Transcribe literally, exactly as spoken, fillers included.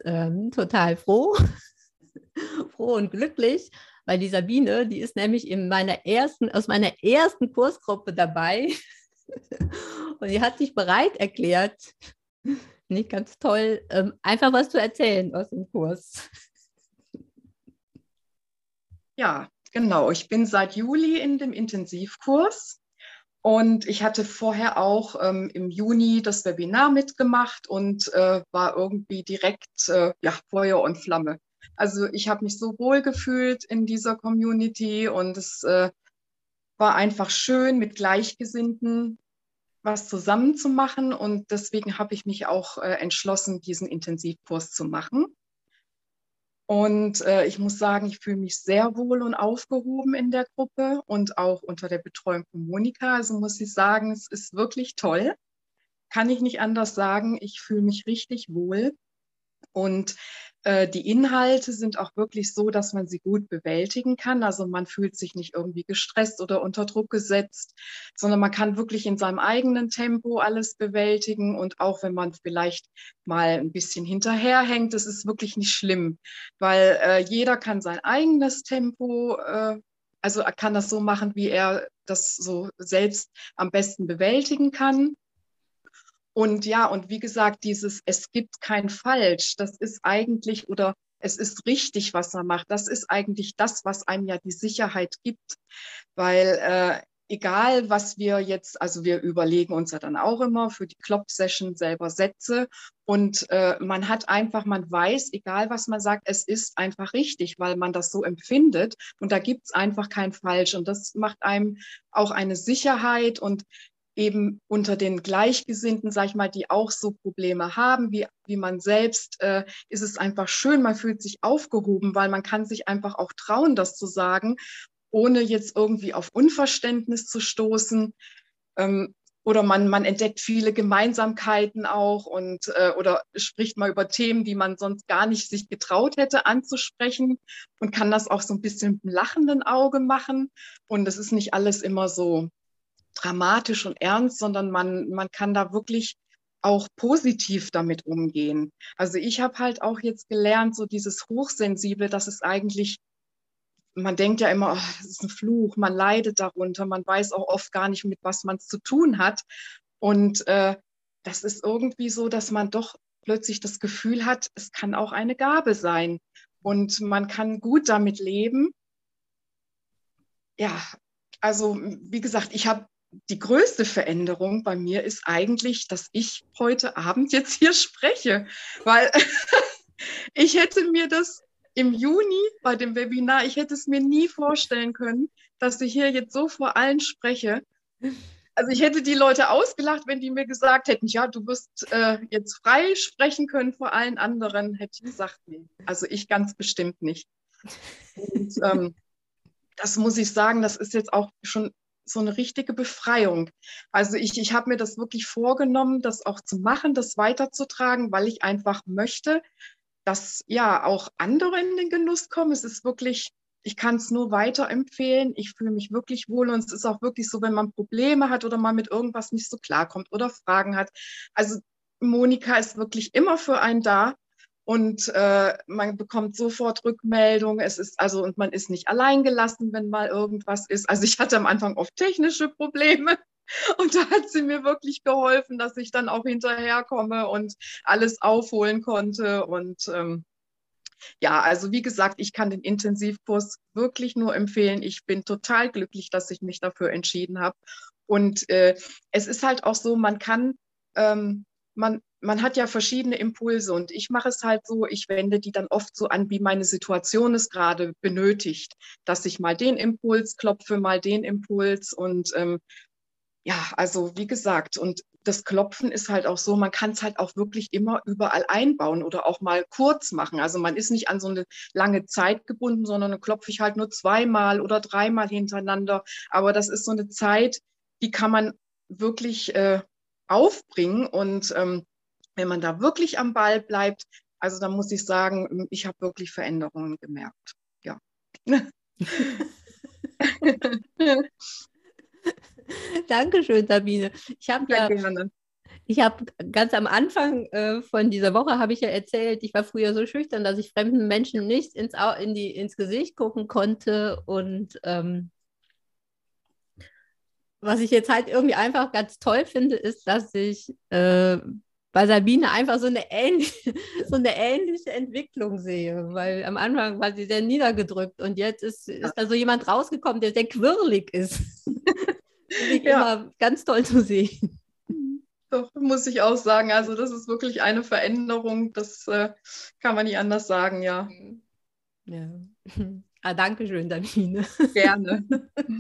ähm, total froh, froh und glücklich, weil die Sabine, die ist nämlich in meiner ersten, aus meiner ersten Kursgruppe dabei und die hat sich bereit erklärt, nicht ganz toll, ähm, einfach was zu erzählen aus dem Kurs. Ja, genau. Ich bin seit Juli in dem Intensivkurs. Und ich hatte vorher auch ähm, im Juni das Webinar mitgemacht und äh, war irgendwie direkt äh, ja, Feuer und Flamme. Also ich habe mich so wohl gefühlt in dieser Community und es äh, war einfach schön, mit Gleichgesinnten was zusammen zu machen. Und deswegen habe ich mich auch äh, entschlossen, diesen Intensivkurs zu machen. Und äh, ich muss sagen, ich fühle mich sehr wohl und aufgehoben in der Gruppe und auch unter der Betreuung von Monika. Also muss ich sagen, es ist wirklich toll. Kann ich nicht anders sagen. Ich fühle mich richtig wohl. Und äh, die Inhalte sind auch wirklich so, dass man sie gut bewältigen kann. Also man fühlt sich nicht irgendwie gestresst oder unter Druck gesetzt, sondern man kann wirklich in seinem eigenen Tempo alles bewältigen. Und auch wenn man vielleicht mal ein bisschen hinterherhängt, das ist wirklich nicht schlimm, weil äh, jeder kann sein eigenes Tempo, äh, also er kann das so machen, wie er das so selbst am besten bewältigen kann. Und ja, und wie gesagt, dieses es gibt kein Falsch, das ist eigentlich, oder es ist richtig, was er macht. Das ist eigentlich das, was einem ja die Sicherheit gibt. Weil äh, egal, was wir jetzt, also wir überlegen uns ja dann auch immer für die Klopp-Session selber Sätze. Und äh, man hat einfach, man weiß, egal was man sagt, es ist einfach richtig, weil man das so empfindet. Und da gibt es einfach kein Falsch. Und das macht einem auch eine Sicherheit und eben unter den Gleichgesinnten, sag ich mal, die auch so Probleme haben, wie, wie man selbst, äh, ist es einfach schön, man fühlt sich aufgehoben, weil man kann sich einfach auch trauen, das zu sagen, ohne jetzt irgendwie auf Unverständnis zu stoßen. Ähm, oder man, man entdeckt viele Gemeinsamkeiten auch und äh, oder spricht mal über Themen, die man sonst gar nicht sich getraut hätte anzusprechen und kann das auch so ein bisschen mit einem lachenden Auge machen. Und es ist nicht alles immer so dramatisch und ernst, sondern man, man kann da wirklich auch positiv damit umgehen. Also ich habe halt auch jetzt gelernt, so dieses Hochsensible, das ist eigentlich, man denkt ja immer, oh, das ist ein Fluch, man leidet darunter, man weiß auch oft gar nicht, mit was man es zu tun hat. Und äh, das ist irgendwie so, dass man doch plötzlich das Gefühl hat, es kann auch eine Gabe sein. Und man kann gut damit leben. Ja, also wie gesagt, ich habe die größte Veränderung bei mir ist eigentlich, dass ich heute Abend jetzt hier spreche, weil ich hätte mir das im Juni bei dem Webinar, ich hätte es mir nie vorstellen können, dass ich hier jetzt so vor allen spreche. Also ich hätte die Leute ausgelacht, wenn die mir gesagt hätten, ja, du wirst äh, jetzt frei sprechen können vor allen anderen, hätte ich gesagt, nee, also ich ganz bestimmt nicht. Und ähm, das muss ich sagen, das ist jetzt auch schon so eine richtige Befreiung. Also ich, ich habe mir das wirklich vorgenommen, das auch zu machen, das weiterzutragen, weil ich einfach möchte, dass ja auch andere in den Genuss kommen. Es ist wirklich, ich kann es nur weiterempfehlen. Ich fühle mich wirklich wohl und es ist auch wirklich so, wenn man Probleme hat oder mal mit irgendwas nicht so klarkommt oder Fragen hat. Also Monika ist wirklich immer für einen da. Und äh, man bekommt sofort Rückmeldung. Es ist also, und man ist nicht allein gelassen, wenn mal irgendwas ist. Also ich hatte am Anfang oft technische Probleme und da hat sie mir wirklich geholfen, dass ich dann auch hinterherkomme und alles aufholen konnte. Und ähm, ja, also wie gesagt, ich kann den Intensivkurs wirklich nur empfehlen. Ich bin total glücklich, dass ich mich dafür entschieden habe. Und äh, es ist halt auch so, man kann, ähm, man, man hat ja verschiedene Impulse und ich mache es halt so, ich wende die dann oft so an, wie meine Situation es gerade benötigt, dass ich mal den Impuls klopfe, mal den Impuls und ähm, ja, also wie gesagt, und das Klopfen ist halt auch so, man kann es halt auch wirklich immer überall einbauen oder auch mal kurz machen. Also man ist nicht an so eine lange Zeit gebunden, sondern dann klopfe ich halt nur zweimal oder dreimal hintereinander. Aber das ist so eine Zeit, die kann man wirklich äh, aufbringen. Und ähm, wenn man da wirklich am Ball bleibt, also dann muss ich sagen, ich habe wirklich Veränderungen gemerkt. Ja. Dankeschön, Sabine. Ich habe Ja, ja, gerne. Ich habe ganz am Anfang äh, von dieser Woche habe ich ja erzählt, ich war früher so schüchtern, dass ich fremden Menschen nicht ins, Au in die, ins Gesicht gucken konnte. Und ähm, was ich jetzt halt irgendwie einfach ganz toll finde, ist, dass ich äh, bei Sabine einfach so eine ähnliche, so eine ähnliche Entwicklung sehe. Weil am Anfang war sie sehr niedergedrückt und jetzt ist, ist da so jemand rausgekommen, der sehr quirlig ist. Finde ich Ja, immer ganz toll zu sehen. doch, muss ich auch sagen. Also das ist wirklich eine Veränderung, das äh, kann man nicht anders sagen, ja. Ja. Ah, danke schön, Sabine. Gerne.